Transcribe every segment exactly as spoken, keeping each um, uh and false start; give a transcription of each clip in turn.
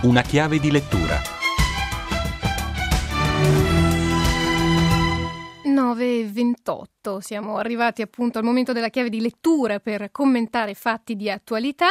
Una chiave di lettura. nove e ventotto, siamo arrivati appunto al momento della chiave di lettura per commentare fatti di attualità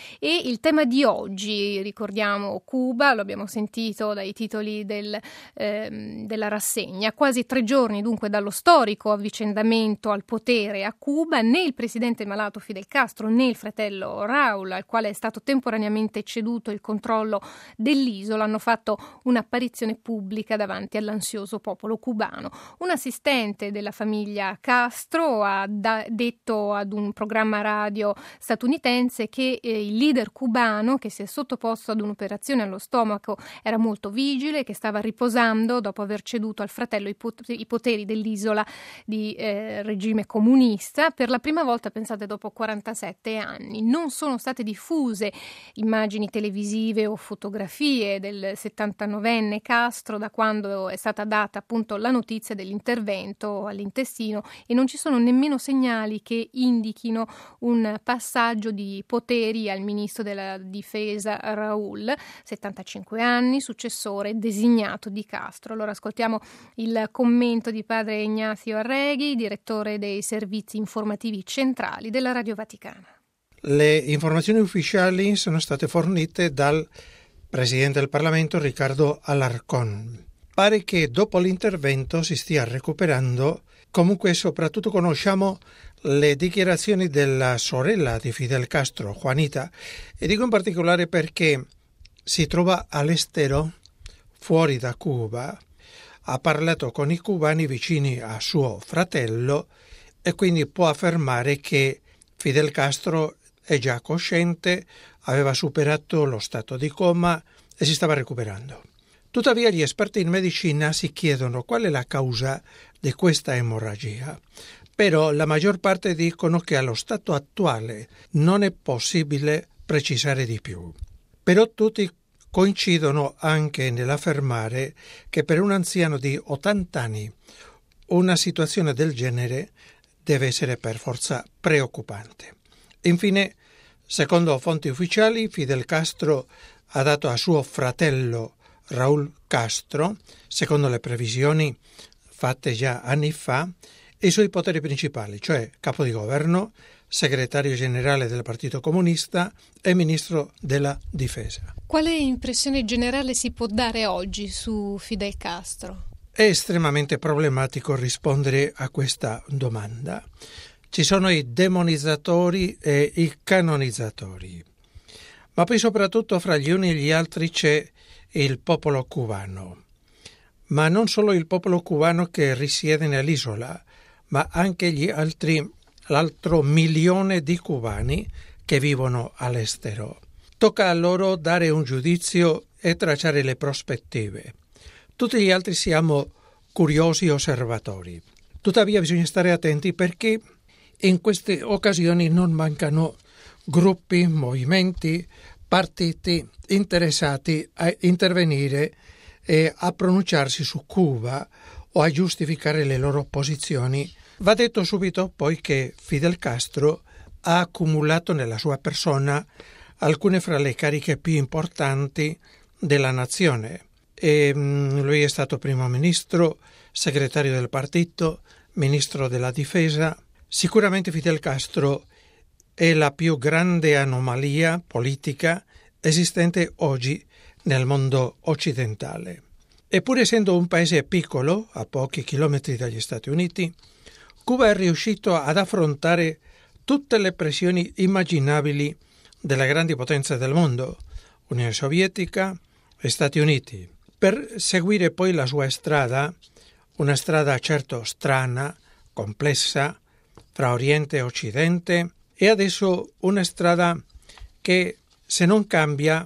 e il tema di oggi, ricordiamo Cuba, lo abbiamo sentito dai titoli del, ehm, della rassegna, quasi tre giorni dunque dallo storico avvicendamento al potere a Cuba, né il presidente malato Fidel Castro né il fratello Raúl, al quale è stato temporaneamente ceduto il controllo dell'isola, hanno fatto un'apparizione pubblica davanti all'ansioso popolo cubano. Un assistente della famiglia Castro ha da- detto ad un programma radio statunitense che eh, il leader cubano, che si è sottoposto ad un'operazione allo stomaco, era molto vigile, che stava riposando dopo aver ceduto al fratello i, pot- i poteri dell'isola di eh, regime comunista. Per la prima volta, pensate, dopo quarantasette anni. Non sono state diffuse immagini televisive o fotografie del settantanovenne Castro da quando è stata data appunto la notizia dell'intervento all'intestino e non ci sono nemmeno segnali che indichino un passaggio di poteri al ministro della difesa Raúl, settantacinque anni, successore designato di Castro. Allora ascoltiamo il commento di padre Ignacio Arregui, direttore dei servizi informativi centrali della Radio Vaticana. Le informazioni ufficiali sono state fornite dal presidente del Parlamento Ricardo Alarcón. Pare che dopo l'intervento si stia recuperando. Comunque soprattutto conosciamo le dichiarazioni della sorella di Fidel Castro, Juanita, e dico in particolare perché si trova all'estero, fuori da Cuba, ha parlato con i cubani vicini a suo fratello e quindi può affermare che Fidel Castro è già cosciente, aveva superato lo stato di coma e si stava recuperando. Tuttavia gli esperti in medicina si chiedono qual è la causa di questa emorragia, però la maggior parte dicono che allo stato attuale non è possibile precisare di più. Però tutti coincidono anche nell'affermare che per un anziano di ottanta anni una situazione del genere deve essere per forza preoccupante. Infine, secondo fonti ufficiali, Fidel Castro ha dato a suo fratello Raúl Castro, secondo le previsioni fatte già anni fa, i suoi poteri principali, cioè capo di governo, segretario generale del Partito Comunista e ministro della Difesa. Quale impressione generale si può dare oggi su Fidel Castro? È estremamente problematico rispondere a questa domanda. Ci sono i demonizzatori e i canonizzatori, ma poi soprattutto fra gli uni e gli altri c'è il popolo cubano, ma non solo il popolo cubano che risiede nell'isola, ma anche gli altri, l'altro milione di cubani che vivono all'estero. Tocca a loro dare un giudizio e tracciare le prospettive. Tutti gli altri siamo curiosi osservatori. Tuttavia bisogna stare attenti perché in queste occasioni non mancano gruppi, movimenti, partiti interessati a intervenire e a pronunciarsi su Cuba o a giustificare le loro posizioni. Va detto subito poi che Fidel Castro ha accumulato nella sua persona alcune fra le cariche più importanti della nazione. E, mh, lui è stato primo ministro, segretario del partito, ministro della difesa. Sicuramente Fidel Castro è la più grande anomalia politica esistente oggi nel mondo occidentale. Eppure, essendo un paese piccolo, a pochi chilometri dagli Stati Uniti, Cuba è riuscito ad affrontare tutte le pressioni immaginabili delle grandi potenze del mondo, Unione Sovietica e Stati Uniti, per seguire poi la sua strada, una strada certo strana, complessa, fra Oriente e Occidente, e adesso una strada che, se non cambia,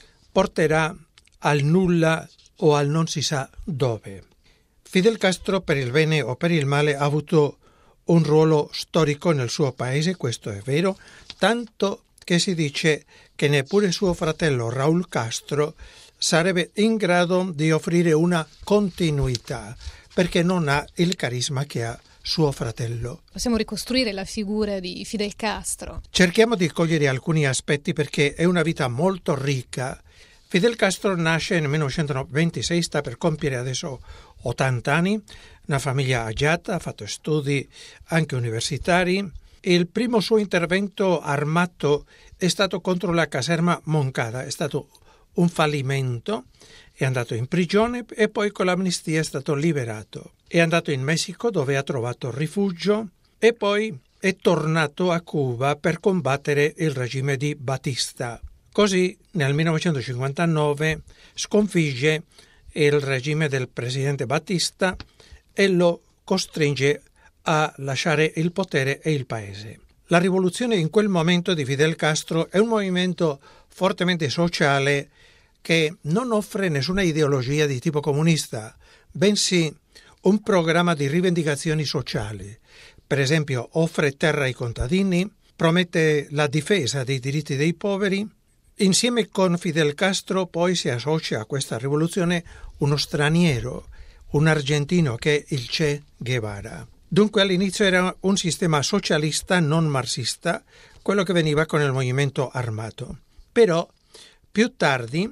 porterà al nulla o al non si sa dove. Fidel Castro, per il bene o per il male, ha avuto un ruolo storico nel suo paese, questo è vero, tanto che si dice che neppure suo fratello Raúl Castro sarebbe in grado di offrire una continuità, perché non ha il carisma che ha suo fratello. Possiamo ricostruire la figura di Fidel Castro. Cerchiamo di cogliere alcuni aspetti perché è una vita molto ricca. Fidel Castro nasce nel millenovecentoventisei, sta per compiere adesso ottanta anni, una famiglia agiata, ha fatto studi anche universitari. Il primo suo intervento armato è stato contro la caserma Moncada, è stato un fallimento, è andato in prigione e poi con l'amnistia è stato liberato. È andato in Messico dove ha trovato rifugio e poi è tornato a Cuba per combattere il regime di Batista. Così nel millenovecentocinquantanove sconfigge il regime del presidente Batista e lo costringe a lasciare il potere e il paese. La rivoluzione in quel momento di Fidel Castro è un movimento fortemente sociale che non offre nessuna ideologia di tipo comunista, bensì un programma di rivendicazioni sociali. Per esempio, offre terra ai contadini, promette la difesa dei diritti dei poveri. Insieme con Fidel Castro poi si associa a questa rivoluzione uno straniero, un argentino che è il Che Guevara. Dunque all'inizio era un sistema socialista non marxista, quello che veniva con il movimento armato. Però più tardi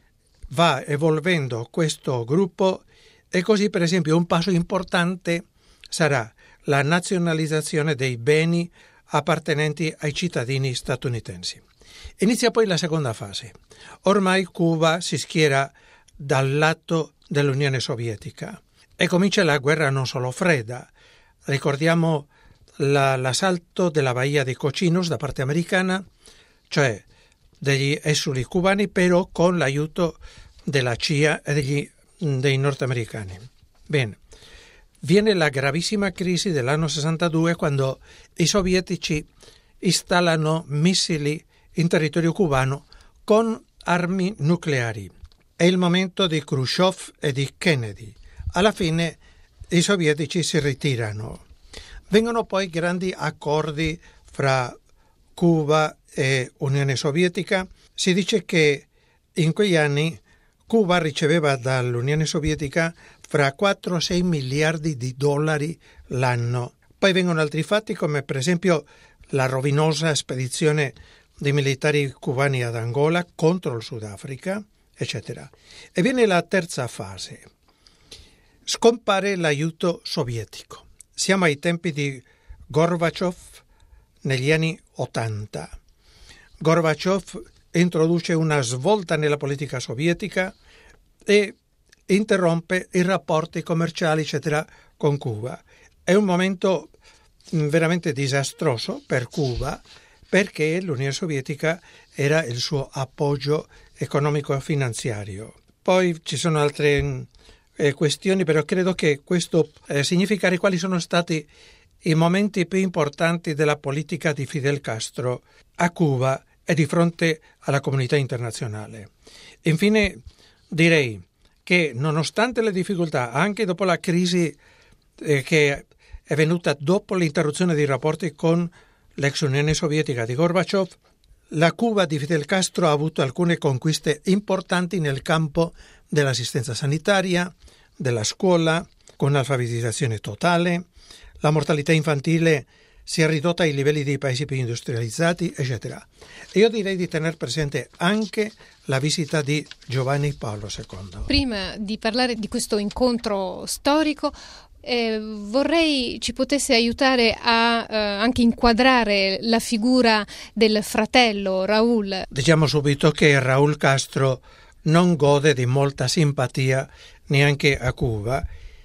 va evolvendo questo gruppo e così per esempio un passo importante sarà la nazionalizzazione dei beni appartenenti ai cittadini statunitensi. Inizia poi la seconda fase. Ormai Cuba si schiera dal lato dell'Unione Sovietica e comincia la guerra non solo fredda. Ricordiamo la, l'assalto della Bahia di Cocinos da parte americana, cioè degli esuli cubani, però con l'aiuto della C I A e degli, dei nordamericani. Bene, viene la gravissima crisi dell'anno sessantadue quando i sovietici installano missili in territorio cubano con armi nucleari. È il momento di Khrushchev e di Kennedy. Alla fine i sovietici si ritirano. Vengono poi grandi accordi fra Cuba e Unione Sovietica. Si dice che in quegli anni Cuba riceveva dall'Unione Sovietica fra quattro e sei miliardi di dollari l'anno. Poi vengono altri fatti come per esempio la rovinosa spedizione dei militari cubani ad Angola contro il Sudafrica, eccetera. E viene la terza fase. Scompare l'aiuto sovietico. Siamo ai tempi di Gorbaciov negli anni ottanta. Gorbaciov introduce una svolta nella politica sovietica e interrompe i rapporti commerciali, eccetera, con Cuba. È un momento veramente disastroso per Cuba perché l'Unione Sovietica era il suo appoggio economico e finanziario. Poi ci sono altre eh, questioni, però credo che questo eh, significare quali sono stati i momenti più importanti della politica di Fidel Castro a Cuba e di fronte alla comunità internazionale. Infine direi che nonostante le difficoltà, anche dopo la crisi eh, che è venuta dopo l'interruzione dei rapporti con l'ex Unione Sovietica di Gorbaciov, la Cuba di Fidel Castro ha avuto alcune conquiste importanti nel campo dell'assistenza sanitaria, della scuola, con alfabetizzazione totale, la mortalità infantile si è ridotta ai livelli dei paesi più industrializzati, eccetera. E io direi di tenere presente anche la visita di Giovanni Paolo secondo. Prima di parlare di questo incontro storico, Eh, vorrei ci potesse aiutare a eh, anche inquadrare la figura del fratello Raúl. Diciamo subito che Raúl Castro non gode di molta simpatia neanche a Cuba.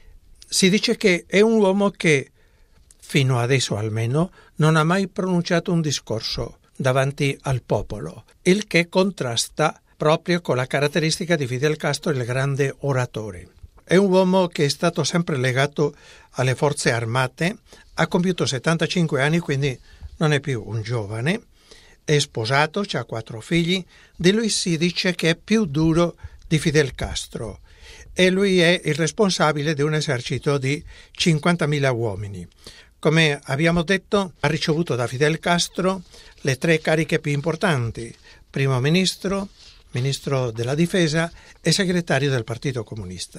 Si dice che è un uomo che, fino adesso almeno, non ha mai pronunciato un discorso davanti al popolo, il che contrasta proprio con la caratteristica di Fidel Castro, il grande oratore. È un uomo che è stato sempre legato alle forze armate, ha compiuto settantacinque anni, quindi non è più un giovane, è sposato, ha quattro figli, di lui si dice che è più duro di Fidel Castro e lui è il responsabile di un esercito di cinquantamila uomini. Come abbiamo detto, ha ricevuto da Fidel Castro le tre cariche più importanti: primo ministro, ministro della difesa e segretario del Partito Comunista.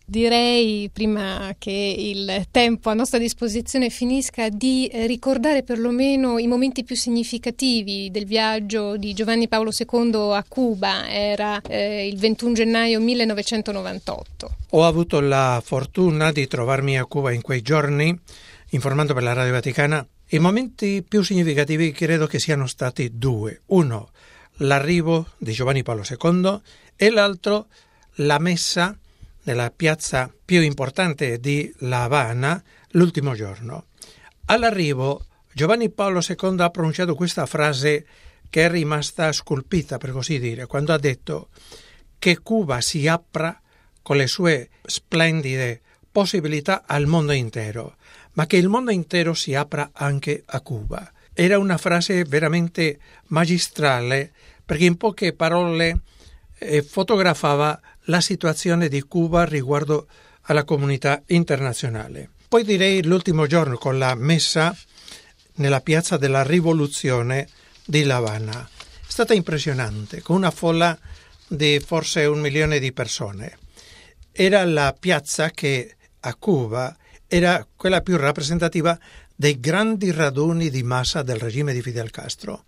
Direi, prima che il tempo a nostra disposizione finisca, di ricordare perlomeno i momenti più significativi del viaggio di Giovanni Paolo secondo a Cuba. Era eh, il ventuno gennaio millenovecentonovantotto. Ho avuto la fortuna di trovarmi a Cuba in quei giorni, informando per la Radio Vaticana. I momenti più significativi credo che siano stati due. Uno, l'arrivo di Giovanni Paolo secondo, e l'altro, la messa nella piazza più importante di La Habana l'ultimo giorno. All'arrivo Giovanni Paolo secondo ha pronunciato questa frase che è rimasta scolpita, per così dire, quando ha detto che Cuba si apra con le sue splendide possibilità al mondo intero, ma che il mondo intero si apra anche a Cuba. Era una frase veramente magistrale, perché in poche parole eh, fotografava la situazione di Cuba riguardo alla comunità internazionale. Poi direi l'ultimo giorno con la messa nella piazza della Rivoluzione di La Habana. È stata impressionante, con una folla di forse un milione di persone. Era la piazza che a Cuba era quella più rappresentativa dei grandi raduni di massa del regime di Fidel Castro.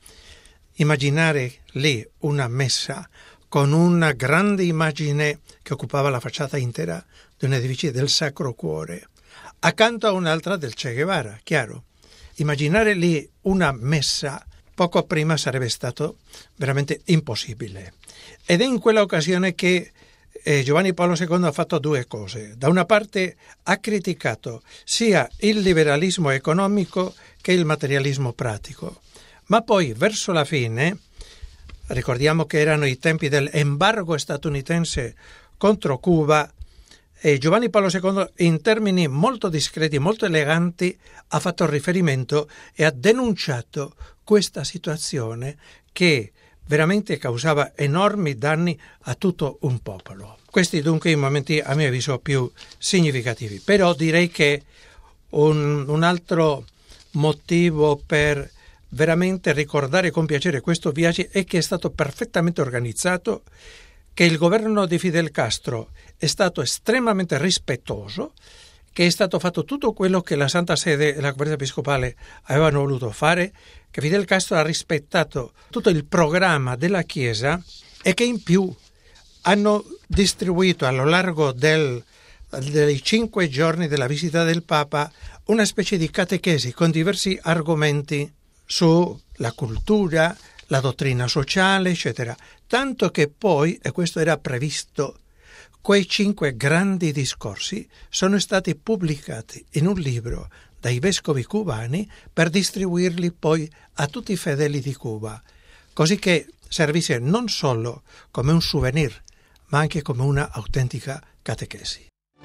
Immaginare lì una messa con una grande immagine che occupava la facciata intera di un edificio del Sacro Cuore, accanto a un'altra del Che Guevara, chiaro. Immaginare lì una messa poco prima sarebbe stato veramente impossibile. Ed è in quella occasione che eh, Giovanni Paolo secondo ha fatto due cose. Da una parte ha criticato sia il liberalismo economico che il materialismo pratico, ma poi verso la fine, ricordiamo che erano i tempi dell'embargo statunitense contro Cuba, e Giovanni Paolo secondo in termini molto discreti, molto eleganti, ha fatto riferimento e ha denunciato questa situazione che veramente causava enormi danni a tutto un popolo. Questi dunque i momenti a mio avviso più significativi. Però direi che un, un altro motivo per veramente ricordare con piacere questo viaggio è che è stato perfettamente organizzato, che il governo di Fidel Castro è stato estremamente rispettoso, che è stato fatto tutto quello che la Santa Sede e la Conferenza Episcopale avevano voluto fare, che Fidel Castro ha rispettato tutto il programma della Chiesa e che in più hanno distribuito a lo largo del, dei cinque giorni della visita del Papa una specie di catechesi con diversi argomenti sulla cultura, la dottrina sociale, eccetera. Tanto che poi, e questo era previsto, quei cinque grandi discorsi sono stati pubblicati in un libro dai vescovi cubani per distribuirli poi a tutti i fedeli di Cuba, così che servisse non solo come un souvenir, ma anche come una autentica catechesi.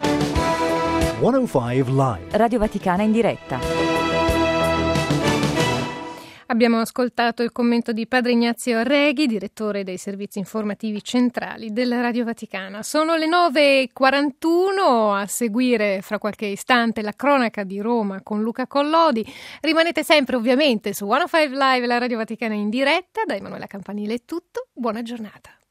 centocinque Live. Radio Vaticana in diretta. Abbiamo ascoltato il commento di Padre Ignazio Arreghi, direttore dei servizi informativi centrali della Radio Vaticana. Sono le nove e quarantuno, a seguire fra qualche istante la cronaca di Roma con Luca Collodi. Rimanete sempre ovviamente su centocinque Live, la Radio Vaticana in diretta. Da Emanuela Campanile è tutto, buona giornata.